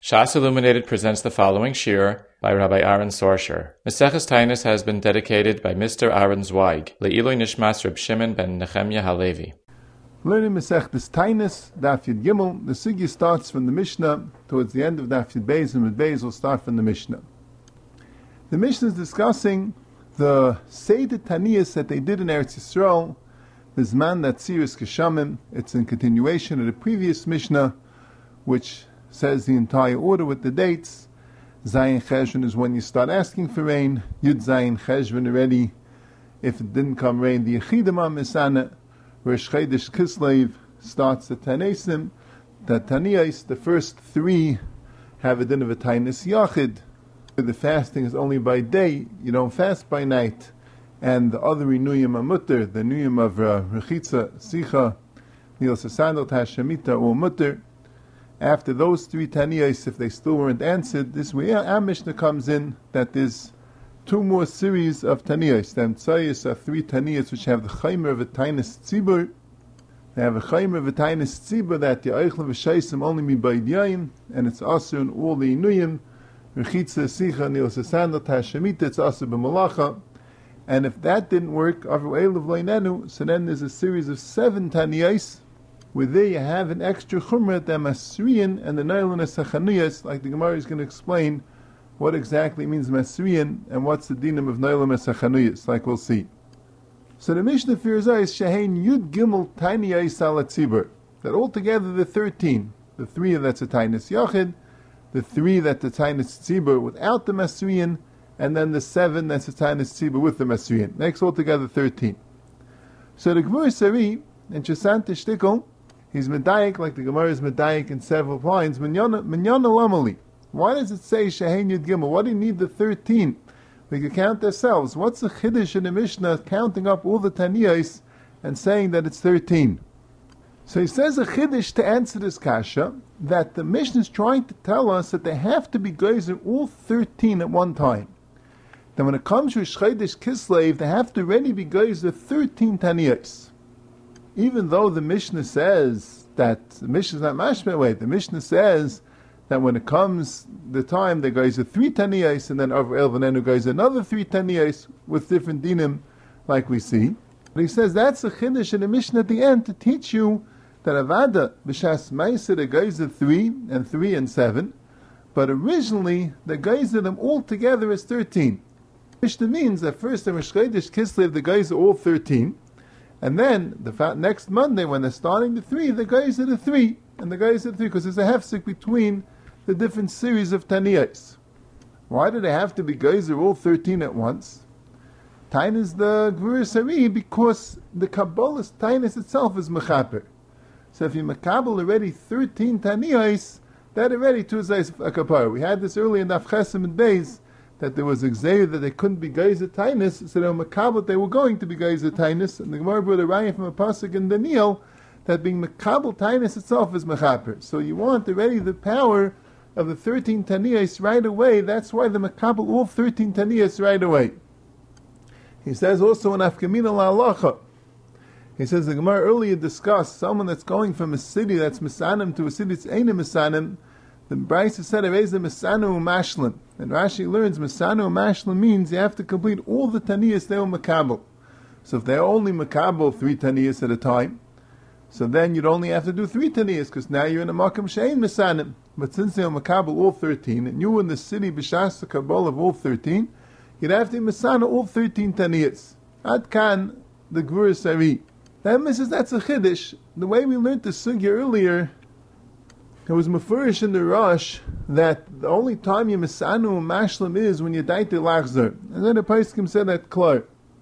Shas Illuminated presents the following shir by Rabbi Aaron Sorsher. Maseches Tainus has been dedicated by Mr. Aaron Zweig, Le'iloi Nishmas Reb Shimon ben Nechemya Halevi. Learning Maseches Tainus, Daf Yud Gimel. The sugya starts from the Mishnah towards the end of Daf Yud Beis, and with Beis will start from the Mishnah. The Mishnah is discussing the Seder Taniyas that they did in Eretz Yisrael, the Zman Natziris Keshamim. It's in continuation of the previous Mishnah, which says the entire order with the dates. Zayin Cheshvan is when you start asking for rain. Yud Zayin Cheshvan already. If it didn't come rain, the Yechidama Misana. Rosh Chodesh Kislev starts the Tanesim. The Taniyas, the first three, have a din of a Tainus Yachid. The fasting is only by day, you don't fast by night. And the other Nuyim Mutter, the Nuyim of Rechitza, Sicha, Nil Sasandot Hashemita, or Mutter. After those three Taniyas, if they still weren't answered, this way our Mishnah comes in that there's two more series of Taniyas. The Tzayis are three Taniyas which have the Chaymer of a Tainus Tzibur. They have a Chaymer of a Tainus Tzibur that the Eichel V'Shaisim only mi Baydiyayim, and it's also in all the Inuyim, Rechitza, Sicha, Nil Sasandot Hashemita, it's also b'Malacha. And if that didn't work, Avu Eilav Leinenu, so then there's a series of 7 Taniyas, where there you have an extra chumrah, the Masriyan and the Nailan Esachaniyas, like the Gemara is going to explain what exactly means Masriyan and what's the dinam of Nailan Esachaniyas, like we'll see. So the Mishnah fears is Shehein Yud Gimel Taniyas Ala Tzibur, that altogether the 13, the 3 that's a Tainus Yachid, the 3 that the Tainus Tzibur without the Masriyan, and then the 7 that's a Tainus Tzibur with the Masriyan. Makes altogether 13. So the Gemara Sari and Chasant Shtikl, he's medayik, like the Gemara is medayik in several lines. Minyana lamali. Why does it say Shehein Yud Gimel? Why do you need the 13? We can count ourselves. What's the chiddush in the Mishnah counting up all the Taniyas and saying that it's 13? So he says a chiddush to answer this kasha, that the Mishnah is trying to tell us that they have to be geyser all 13 at one time. Then when it comes to Chodesh Kislev, they have to already be geyser 13 Taniyas. Even though the Mishnah says that, the Mishnah is not mashmeh way, the Mishnah says that when it comes the time, there goes 3 Taniyas, and then over Elvanenu goes another 3 Taniyas with different dinim, like we see. But he says that's a chiddush in the Mishnah at the end to teach you that Avada, B'Shas Ma'aser, the guys are 3 and 3 and 7, but originally the guys of them all together is 13. Mishnah means that first in Rosh Chodesh Kislev the guys are all 13, and then the next Monday when they're starting the 3, the guys are the 3, and the guys are the 3, because there's a hefsek between the different series of Taniyas. Why do they have to be guys are all 13 at once? Tainus the Gvur Sari, because the Kabbalah's Tainus itself is mechaper. So if you makabel already 13 Taniyas, that already two is a kapar. We had this earlier in Daf Chesim and Beis, that there was a gzeir that they couldn't be geyser tainus, so they were makabel, they were going to be geyser tainus, and the Gemara brought a raya from a pasuk in Daniel that being makabel tainus itself is mechaper. So you want already the power of the 13 taniyas right away. That's why the makabel all 13 taniyas right away. He says also in Afkamina la'alacha, he says the Gemara earlier discussed someone that's going from a city that's misanim to a city that's ain't misanim. The Brisa said, "Ereza Masanu Mashlim," and Rashi learns Masanu Mashlim means you have to complete all the Taniyas they were makabel. So if they're only makabel 3 Taniyas at a time, so then you'd only have to do 3 Taniyas, because now you're in a Makam Shein Masanim. But since they were makabel all 13, and you were in the city B'Shas Kabbalah of all 13, you'd have to Masana all 13 Taniyas. Ad Kan the Gvur Sari. That misses that's a chiddush. The way we learned the sugya earlier. It was mafurish in the Rosh that the only time you misanu mashlim is when you daite lachzer. And then the Paiskim said that klar.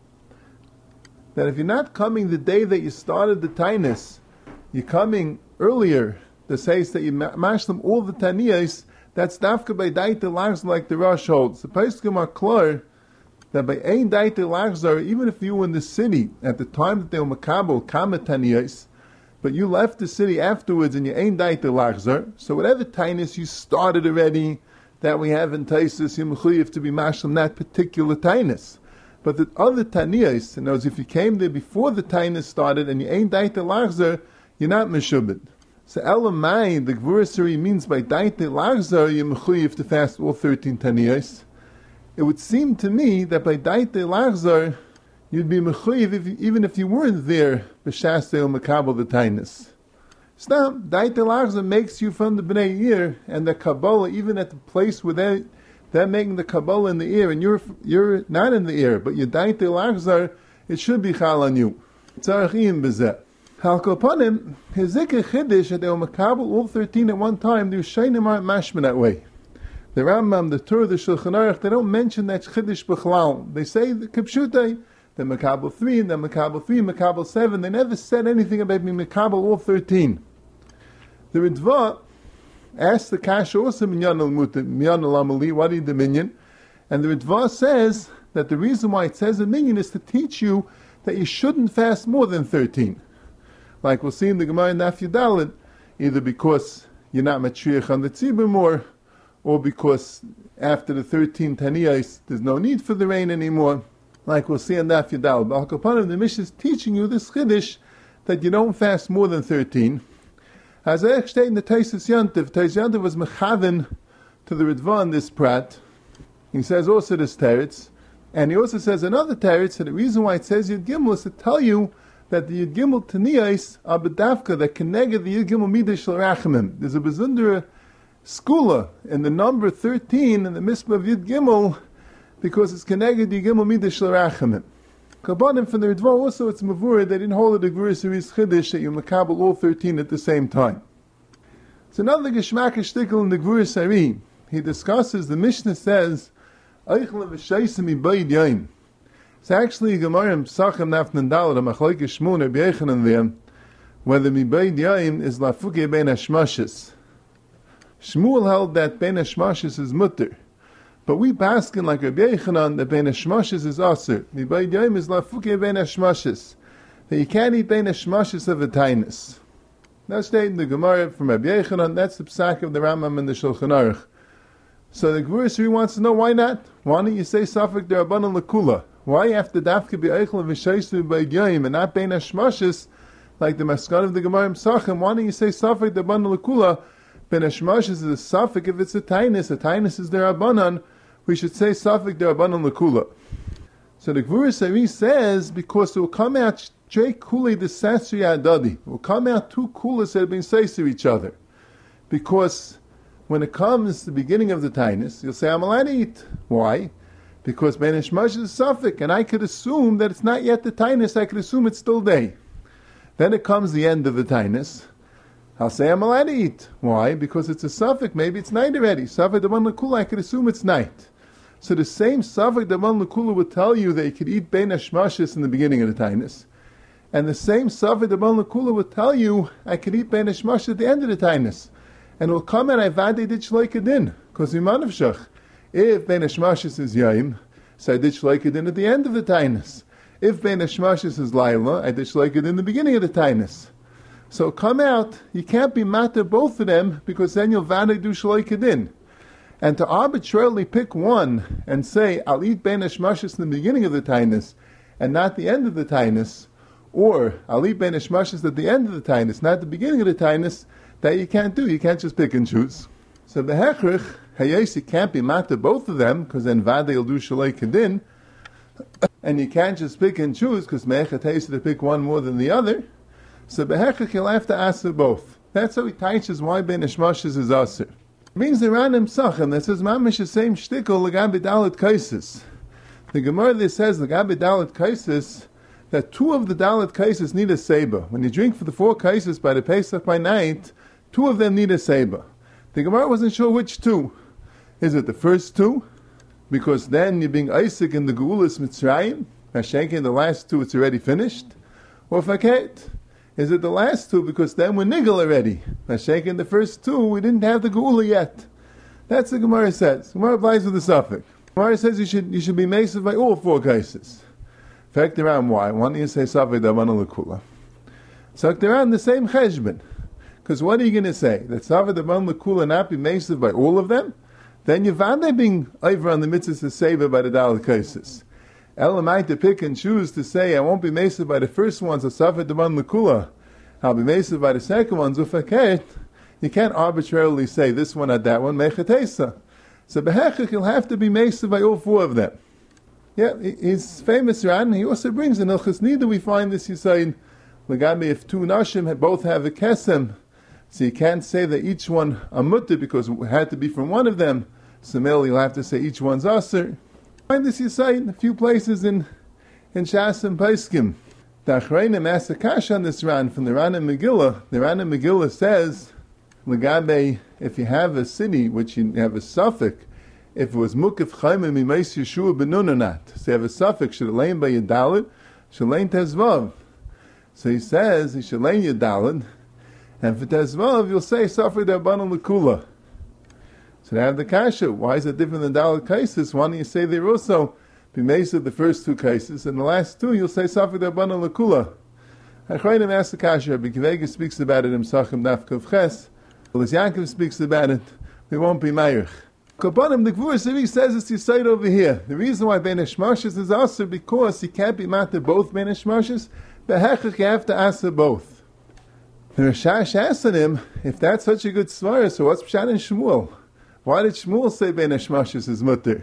That if you're not coming the day that you started the tainus, you're coming earlier, the says that you mashlim all the taniyas, that's dafka by daite lachzer like the Rosh holds. The Paiskim are klar that by ein daite lachzer, even if you were in the city at the time that they were makabel kama taniyas, but you left the city afterwards and you ain't daite lachzer, so whatever tainus you started already, that we have in Taisus, you're mechuyev to be mashlim that particular tainus. But the other taniyas, in other words, if you came there before the tainus started and you ain't daite lachzer, you're not meshubed. So Elamai, the Gvurisari means by Daite Lachzar, you're mechuyev to fast all 13 Taniyos. It would seem to me that by Daite Lachzar, you'd be mechuyev even if you weren't there, b'shas de'il makabel the Tainus. Stam, Daite Lachzar makes you from the Bnei Ear, and the Kabbalah, even at the place where they're making the Kabbalah in the ear, and you're not in the ear, but your Daite Lachzar, it should be chal on you. Tzarech iyim b'zeh. Halkopanim, his zikr chiddush that they were makabel all 13 at one time. The Rishonim aren't mashma that way. The Rambam, the Torah, the Shulchan Aruch, they don't mention that chiddush b'chlal. They say the kipshutei, the makabel 3, and the makabel 3, makabel 7. They never said anything about being makabel all 13. The Ritva asked the kasha also minyan al-amali, what is the minyan? And the Ritva says that the reason why it says a minyan is to teach you that you shouldn't fast more than 13. Like we'll see in the Gemara in Daf Yudalid, either because you're not matriach on the tzibur more, or because after the 13 Taniyos, there's no need for the rain anymore. Like we'll see in Daf Yudalid. But Hakapanim, the Mishnah is teaching you this chiddush that you don't fast more than 13. As I explained in the Taisus Yantiv was mechaven to the Ritva in this prat. He says also this teretz, and he also says another teretz, and the reason why it says Yud Gimel is to tell you that the Yud Gimel Taniyos are bedavka that connected the Yud Gimel Midah Shel Rachamim. There's a bezundere skula in the number 13 in the Mitzvah of Yud Gimel because it's connected the Yud Gimel Midah Shel Rachamim. Kabbanim from the Ritva also it's mavur they didn't hold the Gvurisari's chiddush that you makabel all 13 at the same time. It's another geschmackish shtickle in the Gvurisari. He discusses, the Mishnah says, Eichel v'sheisim ibayid yaim. It's actually Gemara in Pesachim Nafnan Daled, a Machlokes Shmuel Rabbi Yochanan there, whether mibayid yaim is lafuke ben hashmashes. Shmuel held that ben hashmashes is mutter, but we baskin like Rabbi Yochanan that ben hashmashes is aser. Mibayid yaim is lafuke ben hashmashes, that you can't eat ben hashmashes of a tainus. That's stated in the Gemara from Rabbi Yochanan. That's the psak of the Rambam and the Shulchan Aruch. So the Gvurisari wants to know why not. Why don't you say Safek Derabanan Lakula? Why after dafka be eichel and v'sheisu by yom and not bein hashmashes like the maskan of the Gemara in Pesachim? Why don't you say Safek Derabanan Lakula? Ben hashmashes is a Safek if it's a tainus is derabanan. We should say Safek Derabanan Lakula. So the Gvurisari says because it will come out straight kuli the sasri adadi. It will come out two kulas that have been says to each other, because when it comes to the beginning of the tainus, you'll say I'm allowed to eat. Why? Because ben hashmash is a suffix, and I could assume that it's not yet the tainus. I could assume it's still day. Then it comes the end of the tainus. I'll say I'm allowed to eat. Why? Because it's a suffix. Maybe it's night already. Suffix daman l'kula. I could assume it's night. So the same suffix daman l'kula would tell you that you could eat ben hashmashis in the beginning of the tainus, and the same suffix daman l'kula would tell you I could eat ben hashmash at the end of the tainus. And it will come and Ivade did shloikadin, because Imanavshach. If Ben Hashmashis is Yaim, so I did shloikadin at the end of the tainus. If Ben Hashmashis is Laila, I did shloikadin in the beginning of the tainus. So come out, you can't be matter both of them, because then you'll Vade do shloikadin. And to arbitrarily pick one and say, I'll eat Ben Hashmashis in the beginning of the tainus, and not the end of the tainus, or I'll eat Ben Hashmashis at the end of the tainus, not the beginning of the tainus, that you can't do. You can't just pick and choose. So the hechrich, hayes, you can't be matter both of them, because then vade will do shalei kedin, and you can't just pick and choose, because me'echet hayes to pick one more than the other. So the hechrich, you'll have to ask for both. That's how he teaches why ben hashmashes is aser. It brings the Ran Sachem that says mamish the same shtickle legabe dalet kaisis. The Gemara there says legabe dalet kaisis that two of the dalet kaisis need a seba. When you drink for the 4 kaisis by the Pesach by night, 2 of them need a seba. The Gemara wasn't sure which 2. Is it the first 2? Because then you're being Isaac in the Geulas Mitzrayim, Hashenkin, the last 2 it's already finished? Or Faket? Is it the last 2 because then we're niggle already? Hashenkin, the first 2, we didn't have the Geula yet. That's what the Gemara says. Gemara applies with the suffix. Gemara says you should be mason by all 4 cases. Fact around why? Why don't you say Safek Derabanan L'Kula? So around the same cheshbon. Because what are you going to say? That Safek Derabanan L'Kula not be mason by all of them? Then you're vade being over on the mitzvahs to save by the Dalet cases. Elamai to pick and choose to say I won't be mason by the first ones of Safek Derabanan L'Kula. I'll be mesiv by the second one, zufaket. You can't arbitrarily say this one at that one, mechatesa. So behechik, you'll have to be mesiv by all four of them. Yeah, he's famous Ran. He also brings in Ilchas Nida, we find this, he's saying, Lagabi, if two Nashim both have a kesem, so you can't say that each one a mutter because it had to be from one of them. So merely you'll have to say each one's aser. Find this Yisai in a few places in Shas and Paiskim. The Achreinim asked a kasha on this Ran from the Ran and Megillah. The Ran and Megillah says, Lagabe, if you have a city which you have a suffix, if it was Mukif Chaimim Mimeis Yeshua Benun or not, so you have a suffix, should it lane by Yadalit, should lane Tezvav. So he says, he should lane Yadalit, and for Tezvav, you'll say Safri D'Abanan L'Kula. So they have the kasha. Why is it different than Dalit cases? Why don't you say there also be Mesa the first two cases, and the last two you'll say Safri D'Abanan L'Kula. Achreinim asked the kasha. Rabbi Kivega speaks about it in Sachem Daf Kuf Ches. Well, as Yaakov speaks about it, we won't be Meirich. Kapanim, the Gvur Siri says it's Yisayt over here. The reason why Ben Hashmashes is also because he can't be matter both Ben Hashmashes, but Hechach you have to answer both. The Rashash asked him, if that's such a good svara, so what's Pshat in Shmuel? Why did Shmuel say Ben Hashmashes is mutter?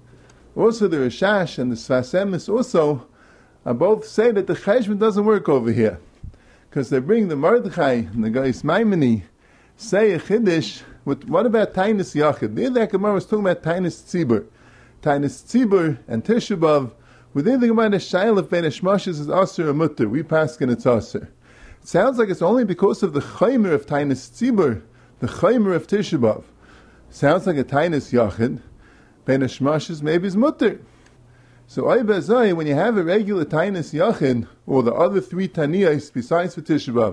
Also the Rashash and the Sfas Emes also both say that the Cheshbon doesn't work over here. Because they bring the Mordechai and the Gais Maimoni, say a Chiddush, what about Tainus Yachid? The other Gemara was talking about Tainus Tzibur. Tainus Tzibur and Tisha B'Av, within the Gemara, the Shail of Ben Hashmashes is Aser or Mutter. We pass and it's Aser. It sounds like it's only because of the Chaymer of Tainus Tzibur, the Chaymer of Tisha B'Av. Sounds like a Tainus Yachid. Ben Hashmashes maybe is Mutter. So Oibazai, when you have a regular Tainus Yachid, or the other three Taniyas besides for Tisha B'Av,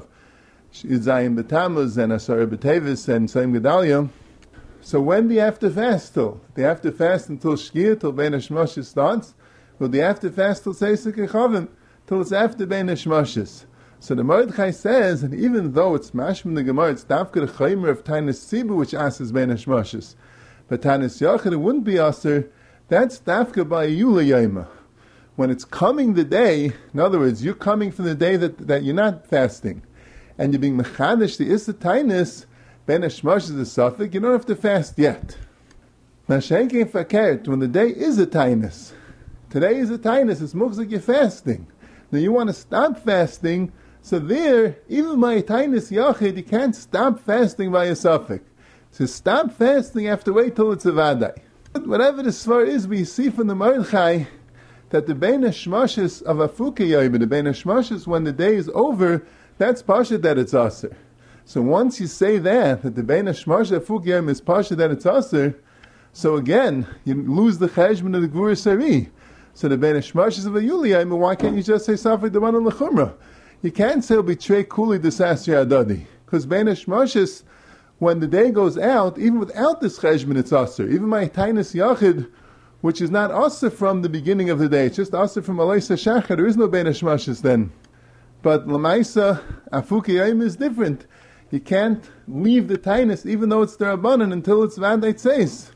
Zayim B'Tamuz and Asar B'Tevis and Saim Gedalia. So when do you have to fast till? Do you have to fast until Shkia, till Ben Hashmashes starts? Or do you have to fast till Seisik Echavim, till it's after Ben Hashmashes? So the Mordechai says, and even though it's Mashman the Gemara, it's Dafka the Chaymer of Tainus Tzibur, which asks Ben Hashmashes. But Tainus Yachid, it wouldn't be Aser. That's Dafka by Yula Yema. When it's coming the day, in other words, you're coming from the day that you're not fasting, and you're being mechadish the Issa Tainus, Ben Hashmashes is a suffix, you don't have to fast yet. Mashenkin Fakert, when the day is a Tainus, today is a Tainus, it looks like you're fasting. Now you want to stop fasting, so there, even by a Tainus Yachid, you can't stop fasting by a suffix. So stop fasting, you have to wait till it's a Vadai. Whatever the svar is, we see from the Mordechai that the Ben Hashmashes of Afuka Yoyim, the Ben Hashmashes, when the day is over, that's Pasha that it's Aser. So once you say that the Ben Hashmashes of Afuka Yoyim is Pasha that it's Aser, so again, you lose the Cheshbon of the Gvur Sari. So the Ben Hashmashes of a Yuliyim, why can't you just say Safek the one on the Chumrah? You can't say betray Kuli the Sasri Adadi. Because Ben Hashmashes, when the day goes out, even without this Cheshbon, it's Aser. Even my Tainus Yachid, which is not Aser from the beginning of the day, it's just Aser from Alaysa Shachar, there is no Ben Hashmashes then. But Lamaisa, Afuki Yayim is different. You can't leave the Tainus, even though it's the Rabbanan, until it's Vaday Tzeis.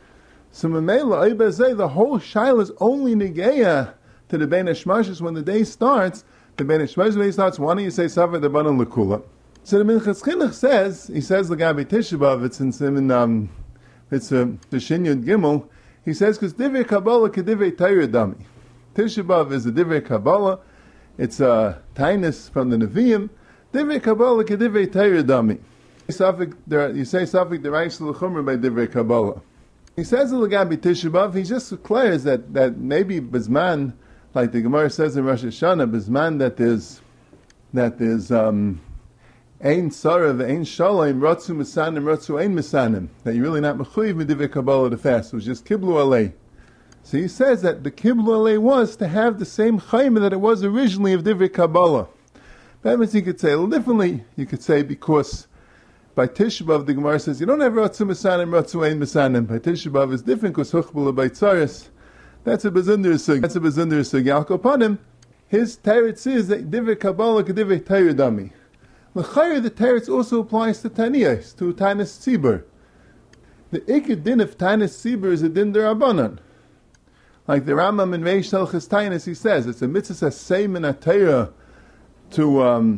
So Mamela, Oibazay, the whole Shail is only Negeya to the Ben Hashmashes when the day starts. The Ben Hashmashes when it starts, why don't you say Safar the Banan L'Kula? So the Minchas Chinuch says, he says L'Gabi Tisha B'Av, it's in Siman, it's the Shinyud Gimel, he says, because Divrei Kabbalah K'divrei Torah Dami. Tisha B'Av is a Divrei Kabbalah, it's a Tainus from the Nevi'im, Divrei Kabbalah K'divrei Torah Dami. You say Safik the Reish L'Chumra by Divrei Kabbalah. He says in L'Gabi Tisha B'Av, he just declares that maybe Bizman, like the Gemara says in Rosh Hashanah, Bizman that there's Ein Sarav, Ein Shalom, Ratzu Misanim, Ratzu Ein Misanim, that you're really not Mechuyev Medivei Kabbalah to fast, it was just Kiblu Alei. So he says that the Kiblu Alei was to have the same Chayim that it was originally of Divrei Kabbalah. That means you could say a little differently. You could say because by Tisha B'Av the Gemara says you don't have Ratzu Misanim, Ratzu Ein Misanim. By Tisha B'Av is different because Huchbula by Tzaris. That's a Bezunder Sug. Yalko Panim, his teretz is that Divrei Kabbalah K'divrei Torah Dami. L'chayr, the teretz also applies to Taniyas, to Tainus Tzibur. The Iked din of Tainus Tzibur is a din derabanan. Like the Rambam in Reish Hilchos Tainus, he says, it's a mitzvah same in a Torah to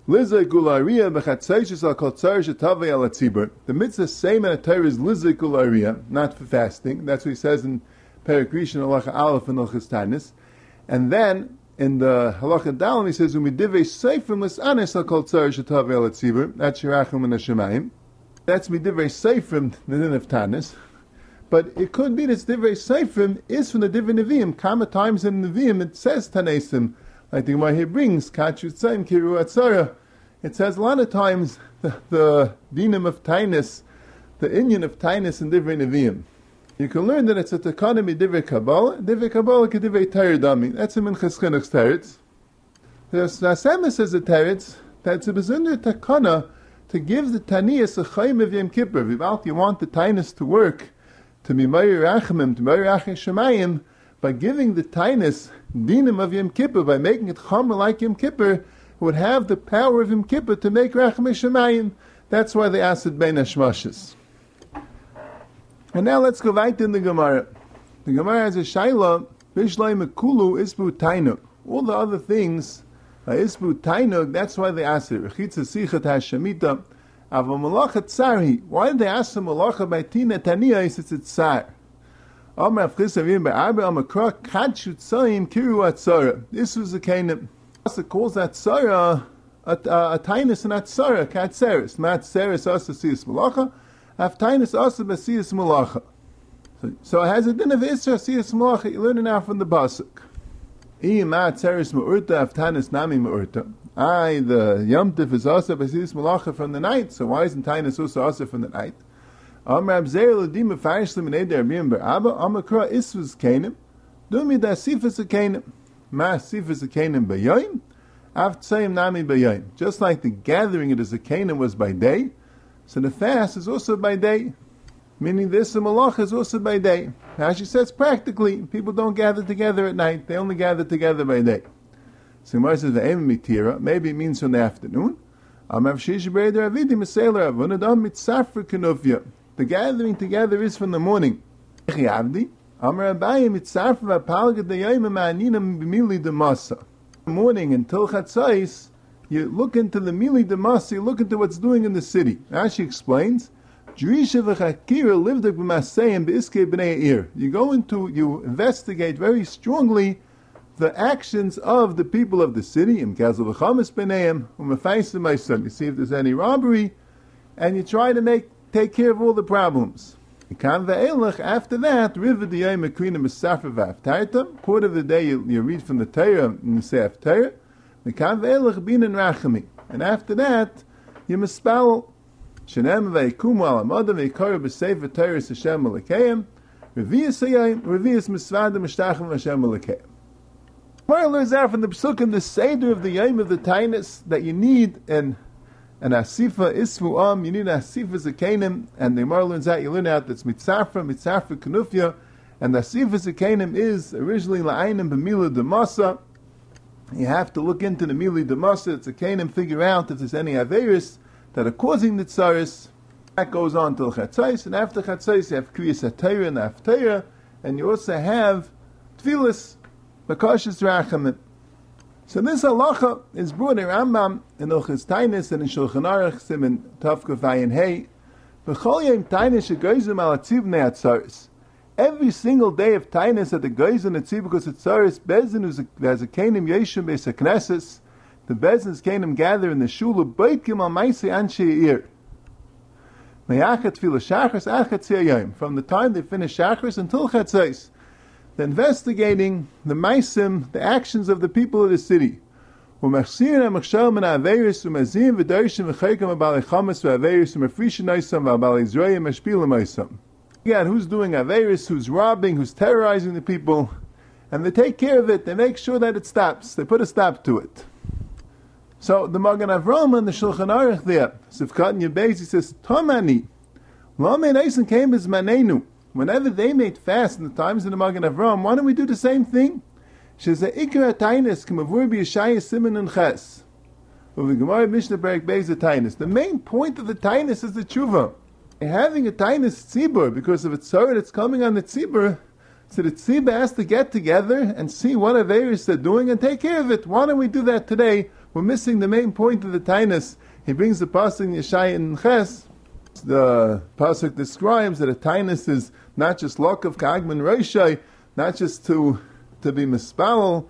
Lizay gularia b'chatzayshis al kol tzar shetavei al hatzibur. The mitzvah same in a Torah is lizay gularia, not for fasting. That's what he says in Perek Rishon Halacha Aleph and Hilchos Taanis. And then in the Halacha Dalam he says umidivei seifrim lisanes al kol tzar shetavei al hatzibur. That's Yerachim and Hashemayim. That's midivei seifrim the din of Taanis. But it could be that divrei seifrim is from the divrei neviim. Kama times in neviim it says tanesim. Like the Gemara here brings, Kachut Tzayim Kiru Atzara. It says a lot of times the dinim of Tainus, the inyan of Tainus in Divrei Nevi'im. You can learn that it's a takana mi Divrei Kabbalah ke Divrei Teretz Dami. That's a Minchas Chinuch's Teretz. The Asema says the Teretz, that it's a bezunder takana to give the Taniyas a Chayim of Yom Kippur. V'ibalt, you want the Tainus to work, to be Meir Rachamim, to Meir Rachem Shemayim, by giving the Tainus dinim of Yom Kippur, by making it chomer like Yom Kippur, would have the power of Yom Kippur to make Rachem Shemayim. That's why they asked Bein Hashmashis. And now let's go right in the Gemara. The Gemara has a shaila, Bishlai Mekulu Isbu Tainuk. All the other things, Isbu Tainuk, that's why they asked it. Rechitza Sichat HaShemita, Ava Malacha Tzari. Why did they ask the Malacha by Tina Taniya? It's Tzar. This was the kind of calls that tzara a tainus and a tzara, katzeris. Mat tzeris asa siyas malacha, af tainus asa basiyas malacha. So it has a din of isra siyas malacha. You learn it now from the pasuk. Mat tzeris ma'urta, af tainus nami ma'urta. The yom tif is asa basiyas malacha from the night. So why isn't tainus also asa from the night? Amar Abzeir Ladim Farishlim and Eder Abiyam Barabba Amakra Isvus Kanim Dumi Da Sifas Kanim Ma Sifas Kanim Bayoim Av Tzayim Nami Bayoim. Just like the gathering it as a Kanim was by day, so the fast is also by day. Meaning this Malacha is also by day. Now she says practically, people don't gather together at night, they only gather together by day. So Gemara says V'em Mitira, maybe it means from the afternoon. Amar Shish Breder Avidim Seler Avunadam Mitzafra Kenufya. The gathering together is from the morning. The morning until Chatzais, you look into the Mili de Masa, you look into what's doing in the city. Rashi explains, you investigate very strongly the actions of the people of the city. You see if there's any robbery, and you try to take care of all the problems. After that, part of the day you read from the Torah and you say Haftarah. And after that, you misspell Shenem ve'ikumu al amadim ve'ikara b'sefer Torah Hashem Elokeim revi'as misvadim mishtachim Hashem Elokeim. Gemara learns out from the Pesukim the Seder of the Yom of the Tainus that you need an asifa isfu'am, you need an asifa zakanim, and the Gemara learns out, you learn out that's mitzafra kanufya, and the asifa zakanim is originally la'aynim b'mila demasa. You have to look into the mili demasa, it's a kanim, figure out if there's any averis that are causing the tsaris. That goes on till chatzais, and after chatzais you have kriyas hatayra and aftayra, and you also have tfilis, bakashas rachamim. So this halacha is brought in Rambam, in Hilchos Taanis, and in Shulchan Aruch, Siman Tavkuf Ayin Hey. V'chol yom Taanis shegoyzim al atziv b'nei atzaris. Every single day of Taanis that the goyzim atziv because atzaris, Bezin has a kenim yeshim beis hakneses. The Bezin's kenim gather in the shul b'oitkim al ma'aseh anshe ir. Me'achat tefillah shachris achat tziyayim. From the time they finish shachris until chatzais. They're investigating the maisim, the actions of the people of the city. Again, who's doing averis, who's robbing, who's terrorizing the people, and they take care of it, they make sure that it stops, they put a stop to it. So the Magen Avraham and the Shulchan Aruch there, Sivkat and Yebez, he says, Tomani, Lamed Eisen came as Manenu. Whenever they made fast in the times of the Magen Avraham, why don't we do the same thing? She says, Ikra Tainus, K'mavur b'Yeshaya Siman and Ches. The Gemara Mishnah Perek Beis Tainus. The main point of the Tainus is the tshuva. Having a Tainus tzibur, because of a tzara that's coming on the tzibur, so the tzibur has to get together and see what averis they're doing and take care of it. Why don't we do that today we're missing the main point of the Tainus. He brings the pasuk in Yeshaya and Ches. The pasuk describes that a Tainus is not just lokav ka'agman roshai, not just to be mispal,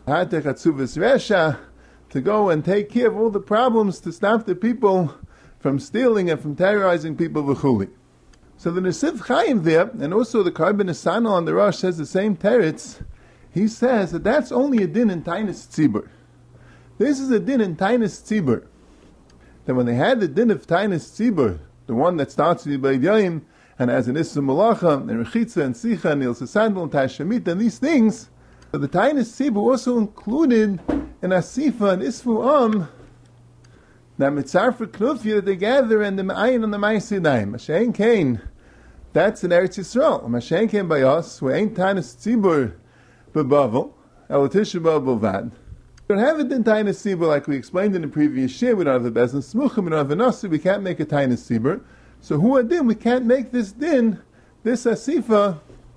to go and take care of all the problems, to stop the people from stealing and from terrorizing people v'chuli. So the Nesiv Chaim there, and also the Karban Asana on the Rosh says the same teretz. He says that that's only a din in Tainus Tzibur. This is a din in Tainus Tzibur. That when they had the din of Tainus Tzibur, the one that starts with Yibay Yayim, and has an Issa Malacha, and Rechitza, and Sicha, and Ilsa Sandal, and Tashamit, and these things, so the Tainus Tzibur also included in Asifa and Isfu that Mitzarfa Knufya that they gather and the Ma'ayin and the Ma'asidayim. Mashain Kain, that's in Eretz Yisrael. Mashain Kain by us, we ain't Tainus Tzibur bebavel, Elatisha Bavad. We don't have it in Tainus Tzibur like we explained in the previous year. We don't have the Bezin Smuchim, we don't have a Nasi, we can't make a Tainus Tzibur. So who adin, we can't make this din, this Asifa,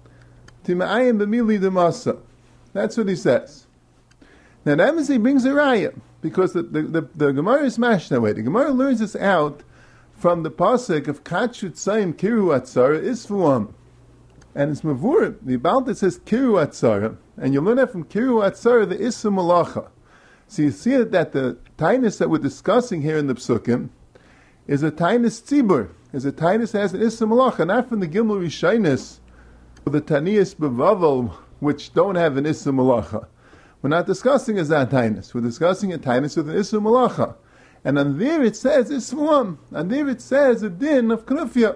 to Ma'ayin B'mili D'masa. That's what he says. Now that means he brings a raya, because the Gemara is mashed that way. The Gemara learns this out from the pasuk of Kachut Sayim Kiru Atzara Isfuam. And it's Mavur, the Balta says Kiru Atzara, and you learn that from Kiru Atzara, the Issa Malacha. So you see that the Tainus that we're discussing here in the Psukim is a Tainus Tzibur, is a Tainus that has an Issa Malacha, not from the Gimel Rishainis, or the Taniyas Bevavel, which don't have an Issa Malacha. We're not discussing a Tainus. We're discussing a Tainus with an Issa Malacha. And on there it says Isfuam. On there it says a din of Knufya.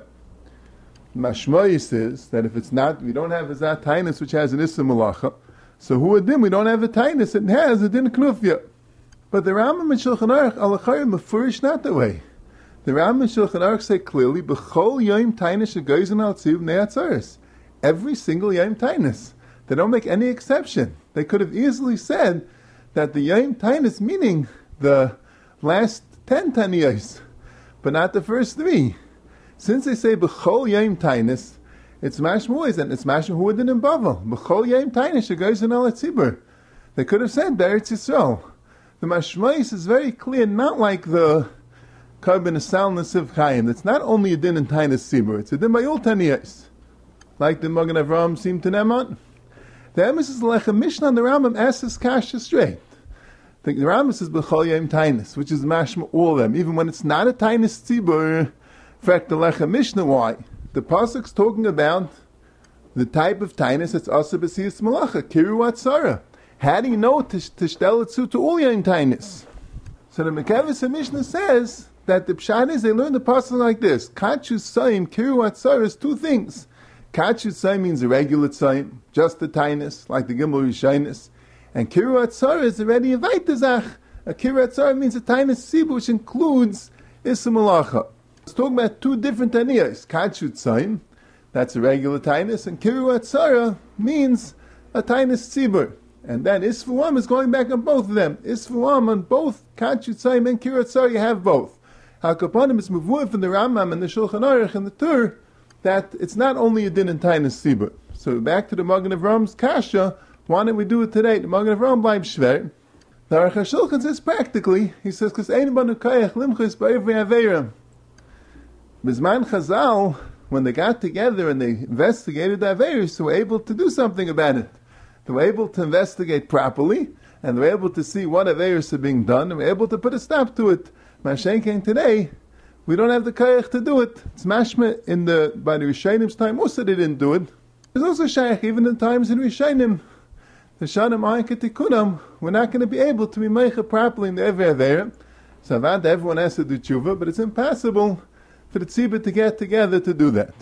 Mashmoyis is that if it's not, we don't have a Tainus which has an Issa Malacha. So who a din? We don't have a Tainus that has a din of Knufya. But the Rambam and Shulchan Aruch alachayim mefurish not that way. The Rambam and Shulchan Aruch say clearly, B'chol Yom Tainus shegoyzen al tziv ne'atzaris. Every single Yom Tainus. They don't make any exception. They could have easily said that the Yom Tainus, meaning the last 10 Taniyos, but not the first 3. Since they say B'chol Yom Tainus, it's mashmois, and it's mashmohuadin in Bavel. B'chol Yom Tainus shegoyzen al tzibur. They could have said Beretz Yisrael. The mashmois is very clear, not like the Karban Asal Nesiv Chaim. It's not only a din in Tainus Tzibur, it's a din by all Taniyos. Like the Magen Avraham seemed to Neman. The Emes Lechem Mishnah and the Rambam asks this kasha straight. The Rambam says B'chol Yom Tainus, which is mashma all of them, even when it's not a Tainus Tzibur. In fact, the Lechem Mishnah, why? The pasuk's talking about the type of Tainus that's Asa B'siyas Malacha, Kiru Atzara. How do you know to shtel it to all Yom Tainus? So the Mekevis Mishnah says that the Pshat is they learn the pasuk like this: Kachu Sayim Kiru Atzara is 2 things. Kachu Sayim means a regular Sayim, just the Tainus, like the Gimel Rishainis. And Kiru Atzara is already a Vaitazach. A Kiru Atzara means a Tainus Sibu, which includes Issa Malacha. It's talking about 2 different Taniyas. Kachu Sayim, that's a regular Tainus, and Kiru Atzara means a Tainus Tzibur. And then Isfuam is going back on both of them. Isfuam on both Kachu Sayim and Kiru Atzara, you have both. Hakapanim is Mavur from the Rambam and the Shulchan Aruch and the Tur, that it's not only a din in Tainus Tzibur. So back to the Magen Avraham's kasha, why don't we do it today? The Magen Avram bleib shver. The Aruch HaShulchan says practically, he says, because ein banu koyach limchus ba'ivri averim. Bizman Chazal, when they got together and they investigated the averis, they were able to do something about it. They were able to investigate properly, and they were able to see what averis are being done, and they were able to put a stop to it. Mashen came today, we don't have the koyach to do it. It's mashma by the Rishonim time also they didn't do it. There's also shaykh even in times in Rishonim. The Shanim Ayin Ketikunam, we're not going to be able to be meicha properly in the Evei Aveira. So everyone has to do tshuva, but it's impossible for the tzibur to get together to do that.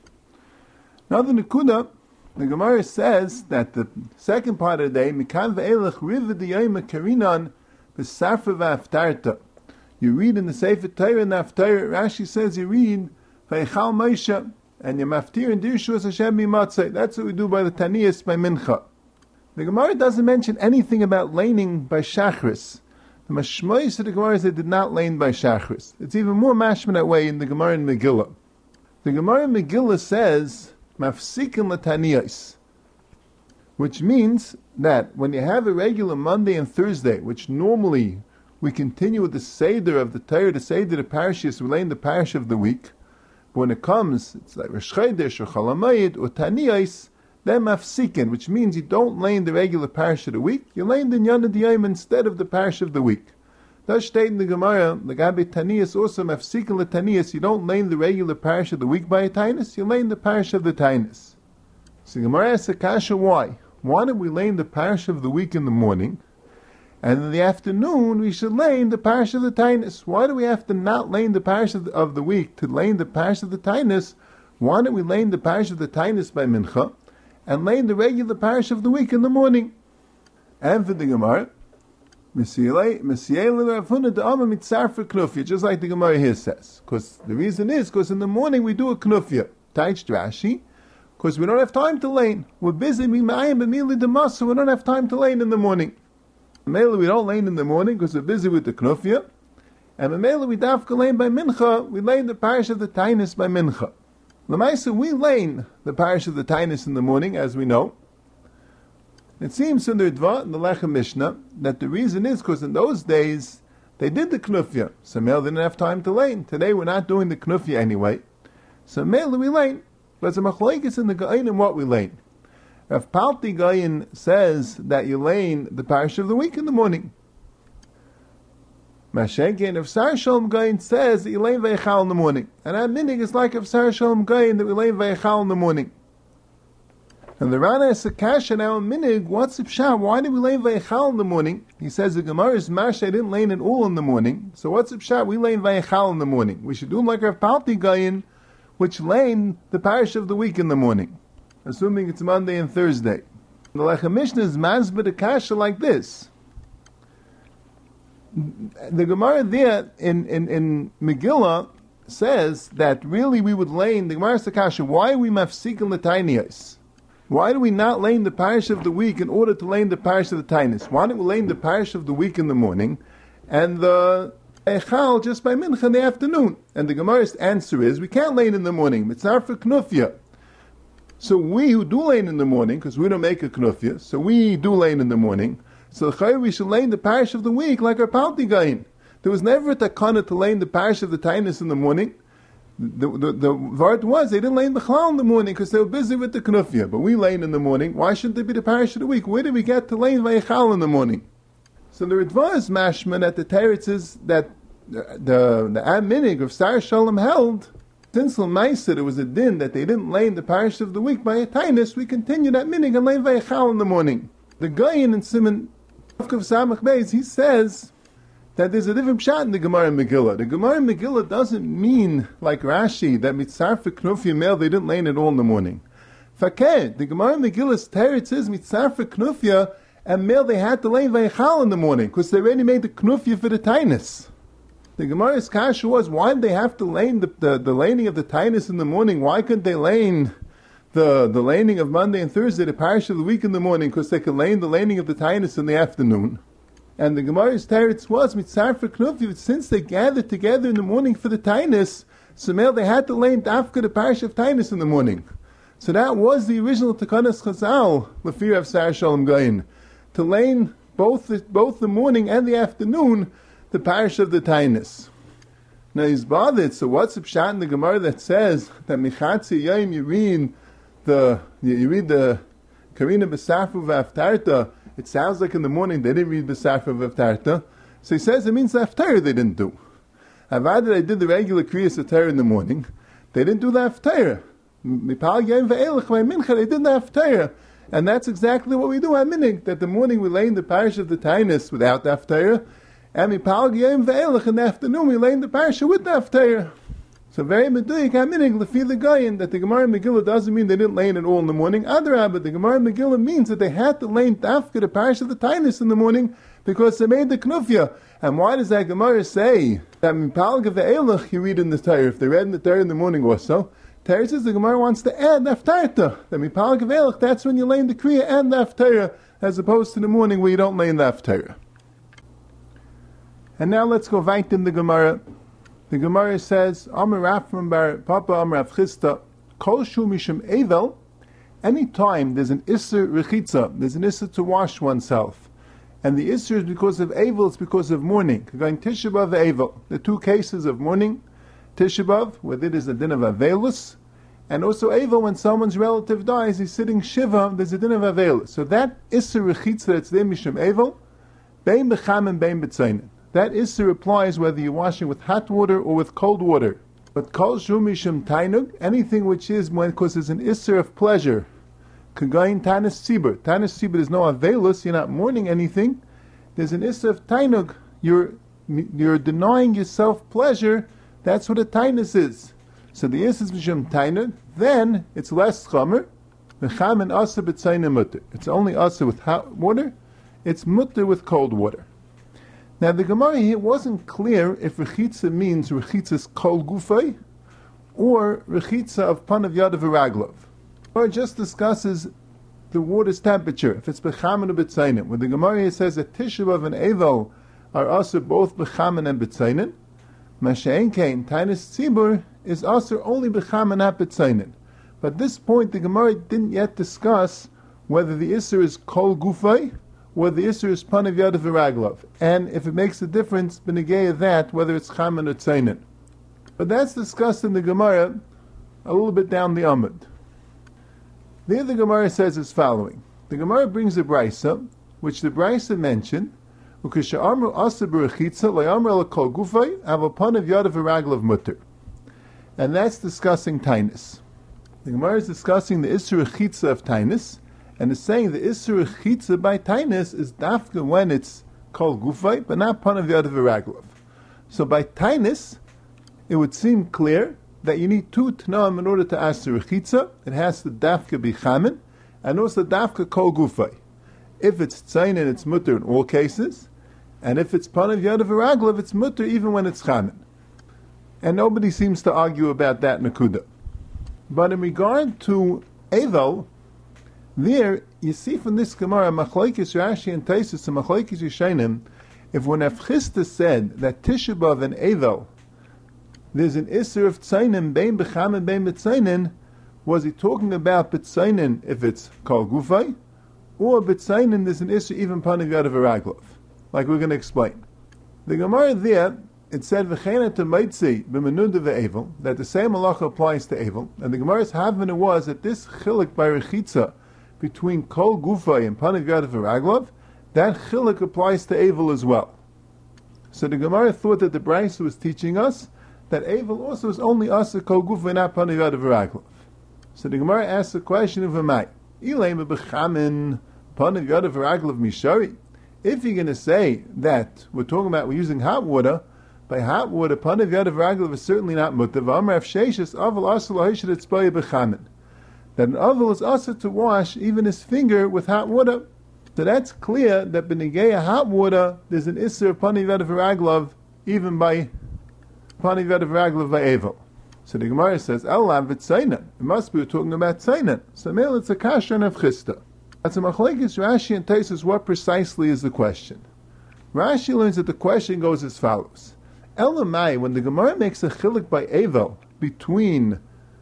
Now the Nekuda, the Gemara says that the second part of the day, Mikan ve'elech riva d'yayma karinan b'safra v'aftarta. You read in the Sefer Torah and Haftarah, Rashi says you read Vaychal Moshe and your Maftir and Dirshus Hashem Mimatzei. That's what we do by the Taniyas by Mincha. The Gemara doesn't mention anything about laning by Shachris. The Mashmois of the Gemara is they did not lane by Shachris. It's even more mashman that way in the Gemara in Megillah. The Gemara in Megillah says Mafsikin L'Taniyas, which means that when you have a regular Monday and Thursday, which normally we continue with the Seder of the Torah, the Seder of the Parashas, we lane the Parash of the week. But when it comes, it's like Rosh Chodesh or Chol HaMoed or Taniyos, then mafsikin, which means you don't lane the regular Parash of the week, you lane the Nyan D'Yom instead of the Parash of the week. Thus state in the Gemara, Lagabe Taniyos also mafsikin leTaniyos, you don't lane the regular Parash of the week by a Tainus, you lane the Parash of the Tainus. So Gemara asks Akasha, why? Why don't we lane the Parash of the week in the morning, and in the afternoon we should lane the Parash of the Tainus? Why do we have to not lane the Parash of the week to lane the Parash of the Tainus? Why don't we lane the Parash of the Tainus by Mincha, and lane the regular Parash of the week in the morning? And for the Gemara, just like the Gemara here says. Because the reason is, because in the morning we do a knufya, Taich Rashi, because we don't have time to lane. We're busy, so we don't have time to lane in the morning. Mele we don't lane in the morning because we're busy with the knufya, and Mele we dafka lane by Mincha, we lane the Parash of the Tainus by Mincha. L'maisa, we lane the Parash of the Tainus in the morning, as we know. It seems in the Ritva, in the Lechem Mishnah, that the reason is because in those days they did the knufya, so Mele didn't have time to lane. Today we're not doing the knufya anyway, so Mele we lane. But it's a machlokes in the Gaon and what we lane. Rav Palti Gaon says that you lane the Parash of the week in the morning. Mashenkin of Sar Shalom Gaon says that you lane Vayechal in the morning. And our minig is like of Sar Shalom Gaon that we lane Vayechal in the morning. And the Rana is a kasha now in minig, what's the pshat? Why did we lane Vayechal in the morning? He says the Gemara is mash, I didn't lane it all in the morning. So what's the pshat? We lane Vayechal in the morning. We should do like Rav Palti Gaon, which lane the Parash of the week in the morning, assuming it's Monday and Thursday. The Lechem Mishnah is Mazbet Akasha like this. The Gemara there in Megillah says that really we would lane, the Gemara Akasha, why are we mafsikin l'tainiyos? Why do we not lane the Parash of the week in order to lane the Parash of the Tainus? Why don't we lane the Parash of the week in the morning and the Echal just by Mincha in the afternoon? And the Gemara's answer is, we can't lane in the morning. It's not for Knufya. So we who do lane in the morning, because we don't make a Knufya, so we do lane in the morning, so we should lane the Parash of the week like our Palti Gaon. There was never a takana to lane the Parash of the Tainus in the morning. The word was, they didn't lane the Chalal in the morning because they were busy with the Knufya. But we lane in the morning. Why shouldn't there be the Parash of the week? Where did we get to lane Vayechal in the morning? So the Ritva is mashman at the teretz is that the Aminig of Sar Shalom held, since L'maisa there was a din that they didn't lane the Parash of the week by a Tainus, we continue that minig and lane Vayechal in the morning. The Gaon in Simon Avkav Samach Beis, he says that there's a different pshat in the Gemara and Megillah. The Gemara and Megillah doesn't mean, like Rashi, that mitzarfe knufya male, they didn't lane it all in the morning. Fakir, the Gemara and Megillah's teretz is mitzarfe knufya, and male they had to lane Vayechal in the morning, because they already made the knufya for the Tainus. The Gemara's kasha was, why did they have to lane the laning of the Tainus in the morning? Why couldn't they lane the laning of Monday and Thursday, the Parash of the week in the morning, because they could lane the laning of the Tainus in the afternoon? And the Gemara's teretz was mitzarfe knufya, since they gathered together in the morning for the Tainus, so male they had to lane dafka the Parash of Tainus in the morning. So that was the original Takanas Chazal, Lefir of Sar Shalom Gaon, to lane both the morning and the afternoon the Parash of the Tainus. Now he's bothered, so what's the pshat in the Gemara that says that Michatzi Yom you read the Karina B'Safru V'Aftarta? It sounds like in the morning they didn't read B'Safru V'Aftarta. So he says it means the Haftarah they didn't do. Avad they did the regular Kriyas Haftarah in the morning, they didn't do the Haftarah. Mipal Yom V'Elech by Mincha, they did the Haftarah. And that's exactly what we do at Minig, that the morning we lane the Parash of the Tainus without the Haftarah, and Mipal Yom V'Elech in the afternoon we lane the Parasha with the Haftarah. So very meduyik haminig lefi the Gaon that the Gemara and Megillah doesn't mean they didn't lane it all in the morning. Adarabah, the Gemara and Megillah means that they had to lane dafka the Parash of the Tainus in the morning because they made the knufya. And why does that Gemara say that Mipal V'Elech you read in the Torah? If they read in the Torah in the morning also, Torah says the Gemara wants to add the Haftarta. The Mipal V'Elech, that's when you lane the Kriya and the Haftarah, as opposed to the morning where you don't lane the Haftarah. And now let's go right in the Gemara. The Gemara says, Amar Rafram bar Papa Amar Rav Chisda, Kol shu mishum evel, any time there's an Isser Rechitza, there's an Isser to wash oneself, and the Isser is because of Eivel, it's because of mourning. Going Tisha B'Av Eivel. The two cases of mourning, Tisha B'Av, where it is a din of Avelus, and also Eivel, when someone's relative dies, he's sitting Shiva, there's a din of Avelus. So that Isser Rechitza that's there Mishum Eivel, Bein B'cham and Bein B'tzainin. That Isser applies whether you're washing with hot water or with cold water. But Kol Shu Mishum Tainug, anything which is, because there's an Isser of pleasure, Kagain Tanis Tzibur. Tanis Tzibur, there's no Avelus, you're not mourning anything. There's an Isser of Tainug, you're denying yourself pleasure. That's what a Tainus is. So the Isser is Mishum Tainug, then it's less Chomer. V'cham and Asa B'tzainim Mutter. It's only Asa with hot water, it's Mutter with cold water. Now the Gemara here wasn't clear if Rechitza means Rechitza's Kol Gufay or Rechitza of Panav Yadav V'Raglov. Or it just discusses the water's temperature, if it's B'chamin or B'tzainim. When the Gemara here says that Tisha B'Av and Eivel are also both B'chamin and B'tzainim, Masha'en Kain, Tainus Tzibur is also only B'chamin and B'tzainim. But at this point the Gemara didn't yet discuss whether the Isser is Kol Gufay or the Isser is Panav Yadav V'Raglov, and if it makes a difference, B'negei that, whether it's Chamin or Tzainin. But that's discussed in the Gemara a little bit down the Amud. There the Gemara says as following. The Gemara brings a Brisa, which the Brisa mentioned, Ukesha'amru asa b'rechitza le'amru ala kol gufay ava panav yadav v'raglov mutter. And that's discussing Tainus. The Gemara is discussing the Isser Rechitza of Tainus, and is saying the Isser Rechitza by Tainus is dafka when it's kol gufay, but not panav yadav v'raglov. So by Tainus, it would seem clear that you need two Tanaim in order to ask the Rechitza. It has to dafka be Chamin, and also dafka kol gufay. If it's Tzainin, it's mutter in all cases, and if it's Panav Yadav V'Raglov, it's mutter even when it's Chamin. And nobody seems to argue about that Nakuda. But in regard to Eivel, there, you see from this Gemara, Machlokes Rashi and Taisus and Machlokes Rishonim, if when Avchista said that Tisha B'Av and Eivel, there's an Isser of Tzainim, Bein B'cham and Bein B'tzainin, was he talking about B'tzainin if it's Kol Gufay, or B'tzainin there's an Isser even Panav Yadav V'Raglov, like we're going to explain. The Gemara there, it said V'chena T'maitzi B'menunda V'Eivel, that the same halacha applies to Eivel, and the Gemara's havana was that this chiluk by Rechitza between Kol Gufay and Panav Yadav V'Raglov, that chiluk applies to Eivel as well. So the Gemara thought that the Brisa was teaching us that Eivel also is only Asa Kol Gufay, not Panav Yadav V'Raglov. So the Gemara asks the question of Amai, Ilay B'chamin Panav Yadav V'Raglov Mishari. If you're going to say that we're using hot water, by hot water Panav Yadav V'Raglov is certainly not mutter. V'amar Avsheshis Aval Asa L'Hishad Etzbaya B'chamin. That an Aval is Asa to wash even his finger with hot water. So that's clear that B'negei hot water there's an Isser of Panav Yadav V'Raglov even by Panav Yadav V'Raglov by Eivel. So the Gemara says, Elam v'tzainan. It must be we're talking about tzainan. So male, it's a kasha and a v'chista. That's a machlekes Rashi and Taisus. What precisely is the question? Rashi learns that the question goes as follows. Elamai, when the Gemara makes a chiluk by Eivel between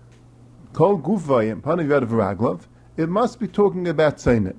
Kol Gufay and Panav Yadav V'Raglov, it must be talking about tzainan.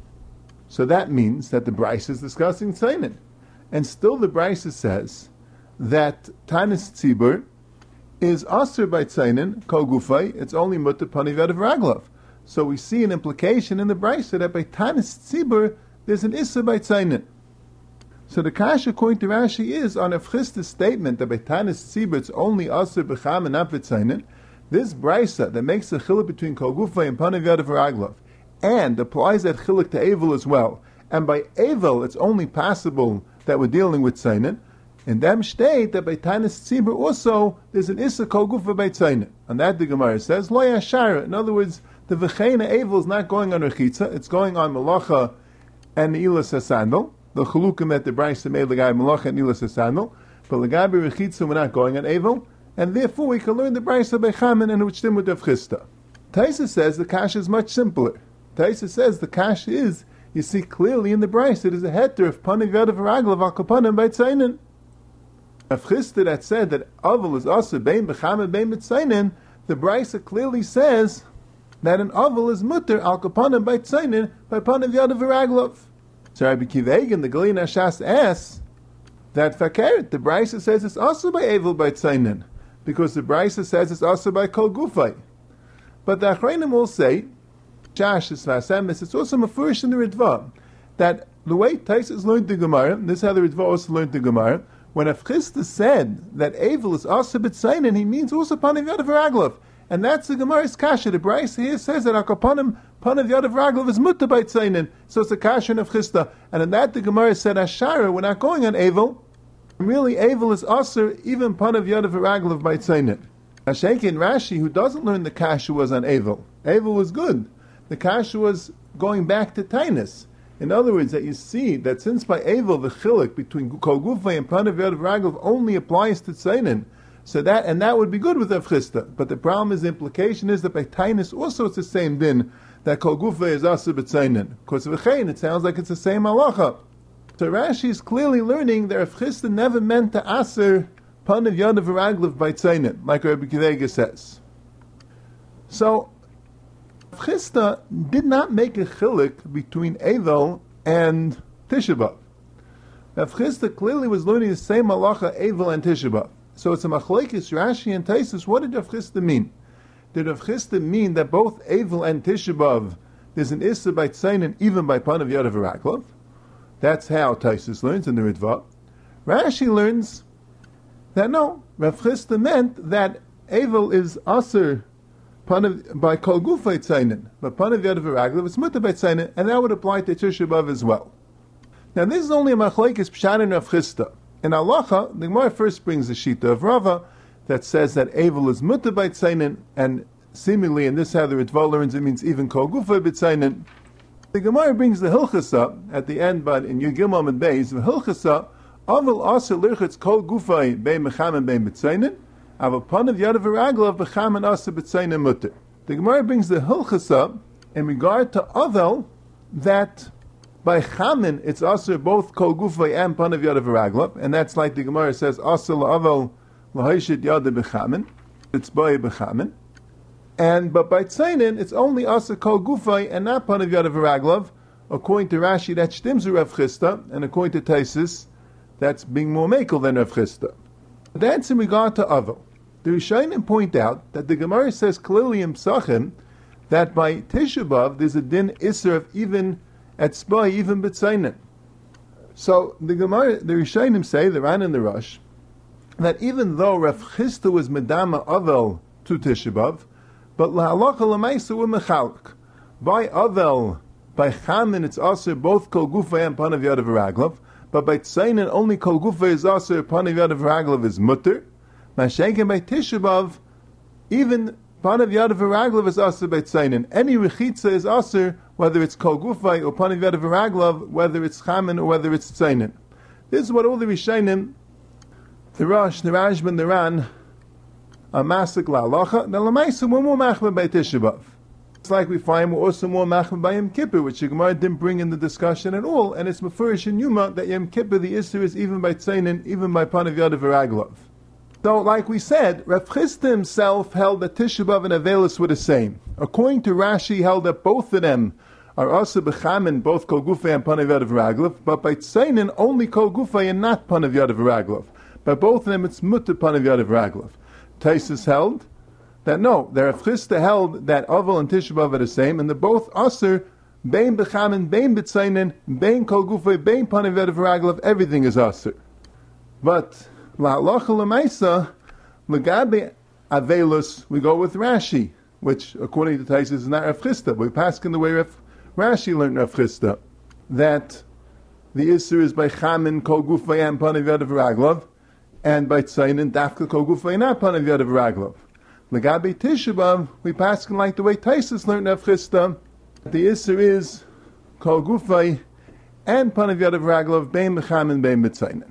So that means that the Brisa is discussing tzainan. And still the Brisa says that Tanis Tzibur is Asr by Tzainin, Kol Gufay, it's only Mutter Panav Yadav V'Raglov. So we see an implication in the Brisa that by Tanis Tzibur, there's an Issa by Tzainin. So the Kasha according to Rashi is, on Avchista's statement that by Tanis Tzibur it's only Asr B'cham and not B'Tzainin, this Brisa that makes a chiluk between Kol Gufay and Panav Yadav V'Raglov, and applies that chiluk to Eivel as well, and by Eivel it's only possible that we're dealing with Tzainin, in them state that by Tanis Tzibur also there's an Issa Kol Gufay by Tzainin. And that the Gemara says, Lo Yashara. In other words, the V'chena Eivel is not going on Rechitza, it's going on Malacha and Neilas HaSandal. The Chalukim at the Brisa made the guy Malacha and Neilas HaSandal. But L'gabi Rechitza we're not going on Eivel, and therefore we can learn the Brisa by Chamin and which them with the Avchista. Taisa says the Kasha is much simpler. Taisa says the Kasha is, you see clearly in the Brisa, it is a heter of Panav Yadav V'Raglov al Kapanim by Tzainin. Avchista that said that Aval is also Bein B'cham and Bein B'Tzainin, the Brisa clearly says that an Aval is mutter al Kapanim by Tzainin by Panav Yadav V'Raglov. So Rabbi Akiva Eigen, the Galil Nashas, asks that fakert, the Brisa says it's also by Evel by Tzainin, because the Brisa says it's also by Kol Gufay. But the Achrayim will say, Shash is Vasemis, it's also mafurish in the Ritva, that the way Taisus learned the Gemara, and this is how the Ritva also learned the Gemara, when Avchista said that Evel is also b'tzainin, he means also Panav Yadav Raglav. And that's the Gemara's kasha. The Brisa here says that Akapanim Panav Yadav Raglav is mutter by tzainin. So it's a kasha in Avchista. And in that the Gemara said, Ashara, we're not going on Evel. Really, Evel is also even Panav Yadav Raglav by tzainin. Hashenkin Rashi, who doesn't learn the kasha, was on Evel. Evel was good. The kasha was going back to Tainus. In other words, that you see that since by Evel the chilik between Kol Gufay and Panav Yadav Raglav only applies to Tzainin, so that would be good with Avchista. But the problem is, the implication is that by Tainus also it's the same din, that Kol Gufay is also b'Tzainin. Because of V'chein, it sounds like it's the same halacha. So Rashi is clearly learning that Avchista never meant to aser Panav Yadav Raglav by Tzainin, like Rabbi Akiva Eigen says. So Avchista did not make a chilik between Evel and Tisha B'Av. Avchista clearly was learning the same halacha Evel and Tisha B'Av. So it's a machlekes Rashi and Taisus. What did Avchista mean? Did Avchista mean that both Evel and Tisha B'Av there's an issa by Tzainin even by Panav Yadav Raglav? That's how Taisus learns in the Ritva. Rashi learns that no, Avchista meant that Evel is aser by Kol Gufay Tzainin, but Panav Yadav Raglav is mutter by Tzainin, and that would apply to Tisha B'Av as well. Now this is only a machlekes Pshat and Avchista. In Halacha, the Gemara first brings the Shita of Rava that says that Evel is mutter by Tzainin, and seemingly in this how the Ritva learns it means even Kol Gufay b'Tzainin. The Gemara brings the Hilchasa at the end, but in Yud Gimel and Beis, the Hilchasa Aval Aser Lirchetz Kol Gufay Bein Mecham and Bein b'Tzainin. Panav Yadav Raglav b'cham and asa b'tzayin mutter. The Gemara brings the hilchasa in regard to Avel that by chamin it's also both Kol Gufay and Panav Yadav Raglav, and that's like the Gemara says asa la'avel l'hoishit yada b'chamin. It's by b'chamin, but by tzayin it's only asa Kol Gufay and not Panav Yadav Raglav. According to Rashi, that shtimzu Rav Chisda, and according to Taisus, that's being more mekel than Rav Chisda. That's in regard to Avel. The Rishonim point out that the Gemara says clearly in Psachim that by Tisha B'Av there's a din Isser of even at Spy, even B'Tzainin. So the Rishonim say, the Ran and the Rosh, that even though Rav Chisda was Medama Avel to Tisha B'Av, but L'Halacha L'Maisa were Mechalak. By Avel, by Chamin it's also both Kol Gufay and Panav Yadav Raglav, but by Tzainin only Kol Gufay is also Panav Yadav Raglav is mutter. Mashenken by Tisha B'Av, even Panav Yadav Raglav is aser by Tzainin. Any rechitza is aser, whether it's Kol Gufay or Panav Yadav Raglav, whether it's Chamin or whether it's Tzainin. This is what all the Rishonim, the Rosh, the Rashban, the Ran, are masik la'alacha. Now l'maisa we're more machmer by Tisha B'Av. It's like we find we're also more machmer by Yom Kippur, which the Gemara didn't bring in the discussion at all, and it's mefurish in Yuma that Yom Kippur the Isser is even by Tzainin, even by Panav Yadav Raglav. So, like we said, Rav Chisda himself held that Tisha B'Av and Avelis were the same. According to Rashi, he held that both of them are also b'chamin, both Kol Gufay and Panav Yadav Raglav, but by Tzainin only Kol Gufay and not Panav Yadav Raglav. By both of them, it's mutter Panav Yadav Raglav. Taisus held that no, the Rav Chisda held that Avel and Tisha B'Av are the same, and they're both aser, bein b'chamin, bein b'tzainin, bein Kol Gufay, bein Panav Yadav Raglav, everything is aser. But La'alacha l'maisa, l'gabe avelus, we go with Rashi, which according to Taisus is not Rav Chisda. We pass in the way Rashi learned Rav Chisda, that the Isser is by Chamin, Kol Gufay and Panav Yadav Raglav, and by Tzainin, Dafka Kol Gufay not Panav Yadav Raglav. L'gabe Tisha B'Av, we pass like the way Taisus learned Rav Chisda, the Isser is Kol Gufay and Panav Yadav Raglav, bein b'chamin, bein b'tzainin.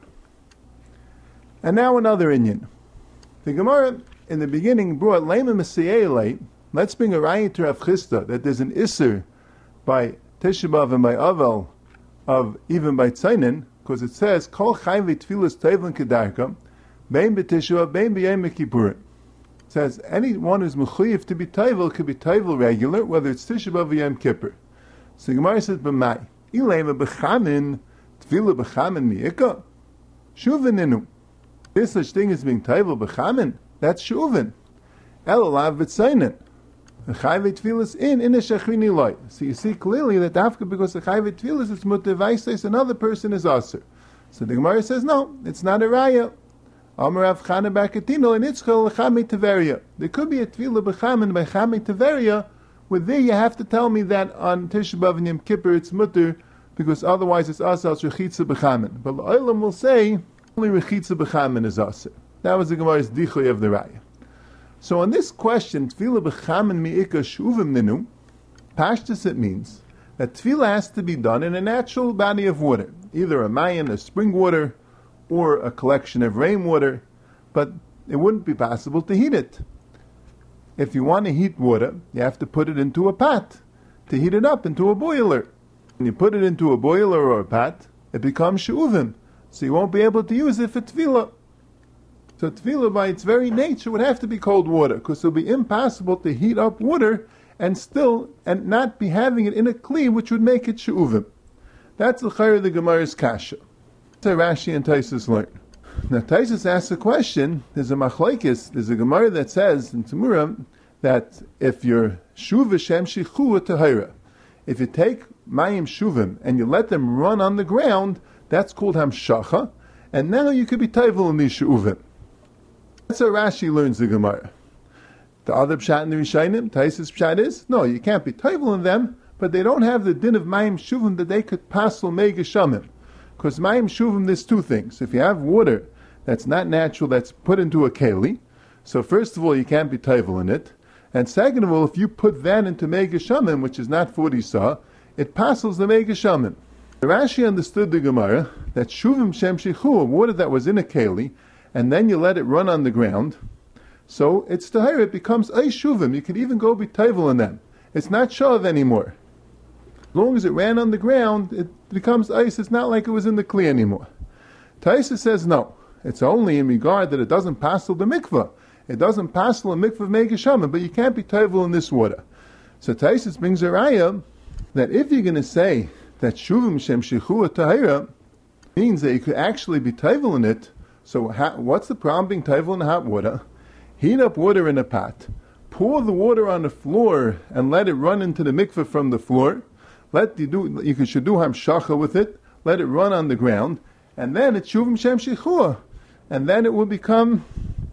And now another Inyan. The Gemara in the beginning brought Lema Messiah. Let's bring a raya to Rav Chisda that there's an Isser by Tisha B'Av and by Avel of even by Tzainin, because it says Kol Chayvi Tfilas Tevlin Kedarka Bein B'Tisha B'Av Bein B'Yom Kippurim. It says anyone who's mechuyev to be Tevel could be Tevel regular, whether it's Tisha B'Av or Yom Kippur. So the Gemara says B'mai. Ilema bechamin, tefillah bechamin mi'ika. Shuvininu. This such thing as being taivel bechamin, that's shuvin. Elalav v'tzainin. The chayve tefillas in a shechrini loy. So you see clearly that after because the chayve tefillas is mutevaises, another person is aser. So the Gemara says no, it's not a raya. Amar Rav Chana bar Ketino and Itzchel l'chamei teveria. There could be a tefillah bechamin by chamei teveria, where there you have to tell me that on Tisha B'av and Yom Kippur it's mutter, because otherwise it's asal rechitza bechamin. But l'olam will say only rechitza bechamin is aser. That was the Gemara's dichoy of the raya. So on this question, tefillah bechamin mi'ika shuvim ninu, pashtus it means that tefillah has to be done in a natural body of water, either a mayan, a spring water, or a collection of rainwater, but it wouldn't be possible to heat it. If you want to heat water, you have to put it into a pot to heat it up into a boiler. When you put it into a boiler or a pot, it becomes shuvim, so you won't be able to use it for tefillah. So tefillah, by its very nature, would have to be cold water, because it would be impossible to heat up water and not be having it in a kli, which would make it she'uvim. That's the chayr of the Gemara's kasha. That's how Rashi and Taisus learn. Now Taisus asks a question. There's a machlokes. There's a Gemara that says in Tumura that if you're shuv shem shichu tahira, if you take mayim shuvim and you let them run on the ground, that's called hamshacha, and now you could be taivel in these she'uvim. That's how Rashi learns the Gemara. The other pshat in the Rishayim, Taisus pshat is, no, you can't be taivel in them, but they don't have the din of mayim shuvim that they could passel megashamim. Because mayim shuvim, there's two things. If you have water that's not natural, that's put into a keli, so first of all, you can't be taivel in it. And second of all, if you put that into megashamim, which is not 40 sa, it passels the megashamim. Rashi understood the Gemara that shuvim shem shichu, water that was in a keli, and then you let it run on the ground, so it's tahir, it becomes eish shuvim. You could even go be taivel in them. It's not shav anymore. As long as it ran on the ground, it becomes ice. It's not like it was in the kli anymore. Taisa says no. It's only in regard that it doesn't passel the mikvah. It doesn't passel a mikvah of megashamim, but you can't be taivel in this water. So Taisa brings a raya that if you're going to say that shuvim shem shichu tahira means that you could actually be taivel in it, so what's the problem being taivel in hot water? Heat up water in a pot, pour the water on the floor, and let it run into the mikveh from the floor. You should do hamshacha with it. Let it run on the ground, and then it's shuvim shem shichua, and then it will become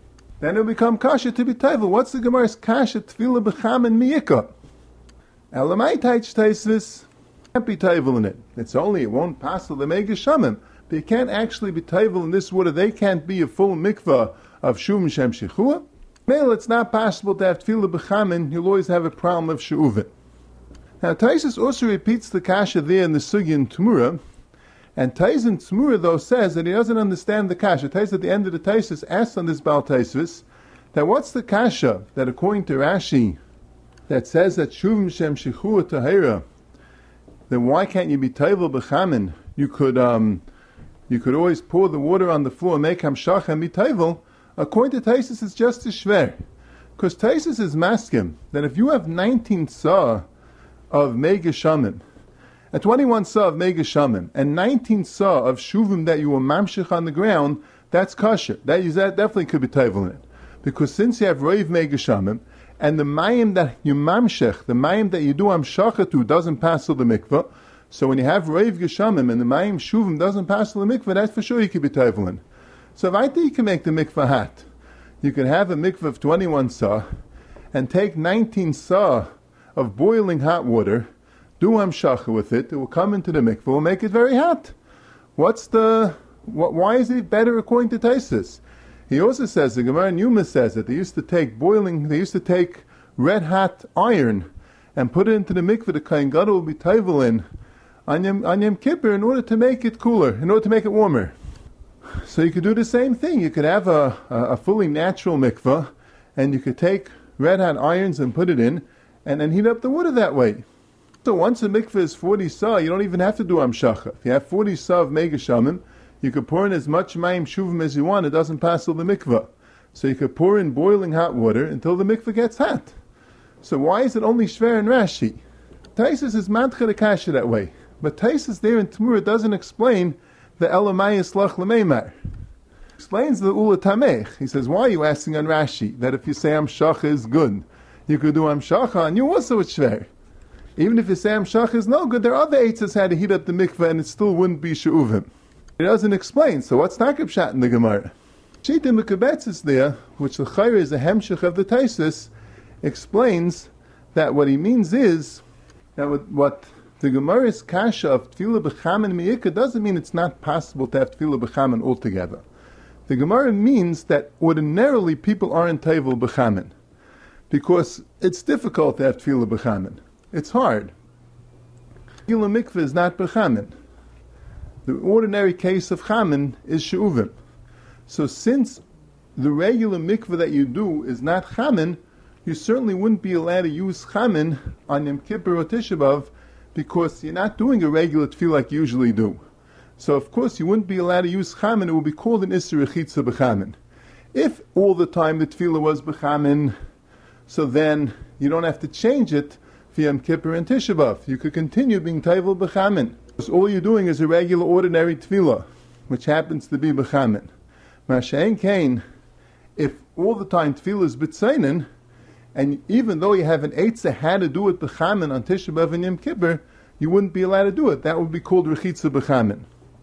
kasha to be taivel. What's the Gemara's kasha tefillah bechamin miyika? Elamai taich taisvis can't be taivel in it. It's only it won't pass the megashamim. But you can't actually be taivel in this water. They can't be a full mikvah of shuvim shem shichua. Well, it's not possible to have tefillah bechamin. You'll always have a problem of she'uvin. Now, Taisus also repeats the kasha there in the sugya in Tumura, and Taisus in Tumura, though, says that he doesn't understand the kasha. Taisus at the end of the Taisus asks on this Baal Taisus that what's the kasha that according to Rashi that says that shuvim shem shichua tahira, then why can't you be taivel bechamin? You could always pour the water on the floor and make hamshach and be taivel. According to Taisus, it's just as shver. Because Taisus is maskim that if you have 19 sa of megashamim, and 21 sa of megashamim, and 19 sa of shuvim that you were mamshich on the ground, that's kasher. That definitely could be taivel in it. Because since you have roiv megashamim, and the mayim that you mamshech, the mayim that you do hamshacha to, doesn't pass the mikvah, so when you have roiv geshamim and the mayim shuvim doesn't pass the mikvah, that's for sure you could be taivel in. So if I think you can make the mikvah hot, you can have a mikvah of 21 sa, and take 19 sa of boiling hot water, do hamshacha with it, it will come into the mikvah, will make it very hot. Why is it better according to Taisus? He also says, the Gemara in Yuma says that they used to take red hot iron and put it into the mikvah, the Kohen Gadol will be taivel in on Yom Kippur in order to make it cooler, in order to make it warmer. So you could do the same thing. You could have a fully natural mikvah, and you could take red hot irons and put it in, and then heat up the water that way. So once a mikvah is 40 sa, you don't even have to do hamshacha. If you have 40 sa of megashamim, you could pour in as much mayim shuvim as you want. It doesn't pass the mikvah. So you could pour in boiling hot water until the mikvah gets hot. So why is it only shver and Rashi? Taisus is matcha the kasha that way. But Taisus there in Tamura doesn't explain the Elamayis Lach L'meimar. Explains the Ula Tamech. He says, why are you asking on Rashi that if you say Amshacha is good, you could do Amshacha and you also it's shver? Even if you say Amshacha is no good, there are other eitzes had to heat up the mikveh and it still wouldn't be She'uvim. It doesn't explain, so what's Takib Pshat in the Gemara? Shita Mekabetz is there, which the Chayr is a Hemshech of the Taisus, explains that what he means is that what the Gemara's kasha of Tefillah B'chamen Mi'ikah doesn't mean it's not possible to have Tefillah B'chamen altogether. The Gemara means that ordinarily people aren't Tevel B'chamen because it's difficult to have Tefillah B'chamen. It's hard. Tefillah Mikveh is not B'chamen. The ordinary case of Chamen is She'uvim. So since the regular mikveh that you do is not Chamen, you certainly wouldn't be allowed to use Chamen on Yom Kippur or Tisha B'Av because you're not doing a regular tefillah like you usually do. So of course you wouldn't be allowed to use Chamen, it would be called an Isser Rechitza B'Chamen. If all the time the tefillah was B'Chamen, so then you don't have to change it for Yom Kippur and Tisha B'Av. You could continue being Tevel B'Chamen. Because all you're doing is a regular ordinary tefillah, which happens to be B'Chamen. Masha'en Kain, if all the time tefillah is B'Tzainin, and even though you have an eitzah how to do it B'Chamen on Tisha B'Av and Yom Kippur, you wouldn't be allowed to do it. That would be called Rechitza B'Chamen.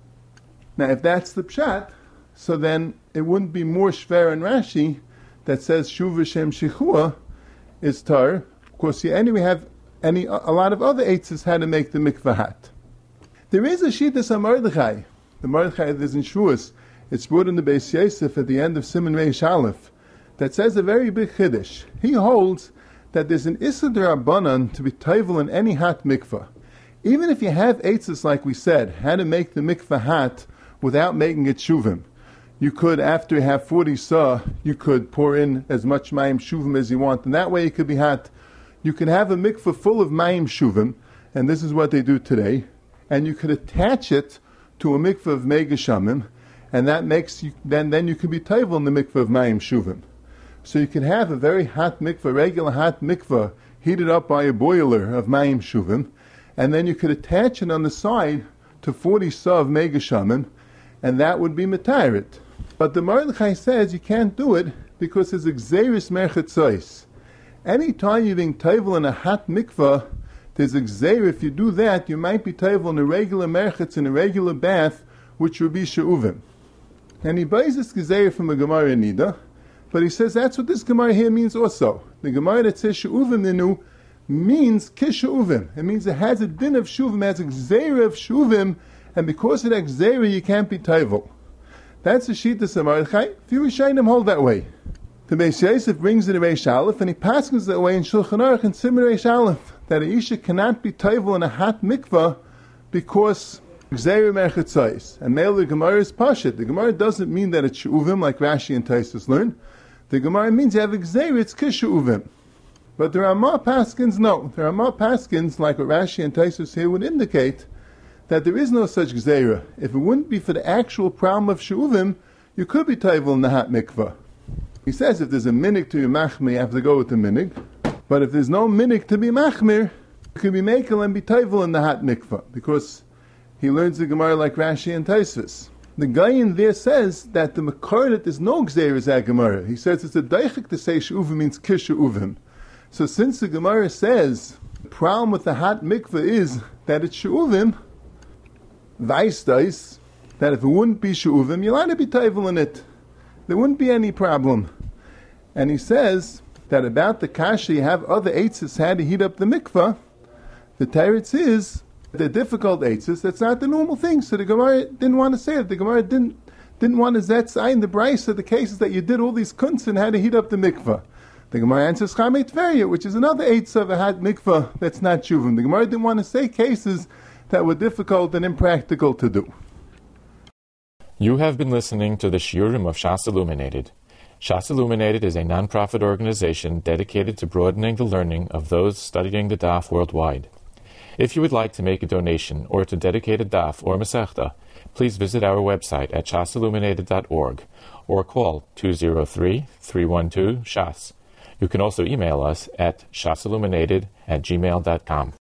Now if that's the Pshat, so then it wouldn't be more Shver and Rashi that says Shuv V'Shem Shechua is tar. Of course, you anyway have a lot of other eitzahs how to make the mikvah hat. There is a Shittas HaMordechai. The Mordechai that is in Shuas, it's brought in the Beis Yosef at the end of Siman Reish Aleph, that says a very big chiddush. He holds that there's an Issur D'Rabbanan to be tevel in any hat mikvah. Even if you have eitzahs, like we said, how to make the mikvah hat without making it shuvim. You could, after you have 40 sah, you could pour in as much mayim shuvim as you want, and that way it could be hat. You can have a mikvah full of mayim shuvim, and this is what they do today, and you could attach it to a mikvah of megashamim, and that makes you, then you can be tevel in the mikvah of mayim shuvim. So you can have a very hot mikvah, regular hot mikvah, heated up by a boiler of mayim shuvim, and then you could attach it on the side to 40 sah of megashamim, and that would be metarit. But the Mordechai says you can't do it because it's exeris merchetzois. Any time you're being tevel in a hot mikvah, there's exer. If you do that, you might be tevel in a regular merchetz, in a regular bath, which would be she'uvim. And he buys this gezer from a Gemara in Nida, but he says that's what this Gemara here means also. The Gemara that says she'uvim ninu means kishe'uvim. It means it has a din of shuvim, it has a gzeira of shuvim, and because of that gzeira you can't be tevel. That's the Shittas HaMordechai. Few Rishonim hold that way. The Beis Yosef brings it in Reish Aleph, and he passes that way in Shulchan Aruch and Siman Reish Aleph, that a Isha cannot be tevel in a hot mikvah because gzeira merchetzais. And male the Gemara is pashit. The Gemara doesn't mean that it's she'uvim like Rashi and Taisus learn. The Gemara means you have a gzeira, it's kishe'uvim. But there are more paskins, no. There are more paskins, like what Rashi and Taisus here would indicate, that there is no such gzeira. If it wouldn't be for the actual problem of she'uvim, you could be tevel in the hot mikvah. He says if there's a minig to be machmir, you have to go with the minig. But if there's no minig to be machmir, you can be mekel and be tevel in the hot mikvah, because he learns the Gemara like Rashi and Taisus. The guy in there says that the makar that there's no gzeira is that Gemara. He says it's a daichik to say she'uvim means kishe'uvim. So since the Gemara says the problem with the hot mikveh is that it's she'uvim, Weistais, that if it wouldn't be she'uvim, you'll have to be tevel in it. There wouldn't be any problem. And he says that about the kasha, you have other eitzes how to heat up the mikveh. The teretz is the difficult eitzes. That's not the normal thing. So the Gemara didn't want to say it. The Gemara didn't want to zetz in the brayso of the cases that you did all these kunts and how to heat up the mikveh. The Gemara answers Chamei Tveria, which is another eitzah of a hot mikveh that's not shuvim. The Gemara didn't want to say cases that were difficult and impractical to do. You have been listening to the Shiurim of Shas Illuminated. Shas Illuminated is a non-profit organization dedicated to broadening the learning of those studying the daf worldwide. If you would like to make a donation or to dedicate a daf or masechta, please visit our website at shasilluminated.org or call 203-312-SHAS. You can also email us at shasilluminated@gmail.com.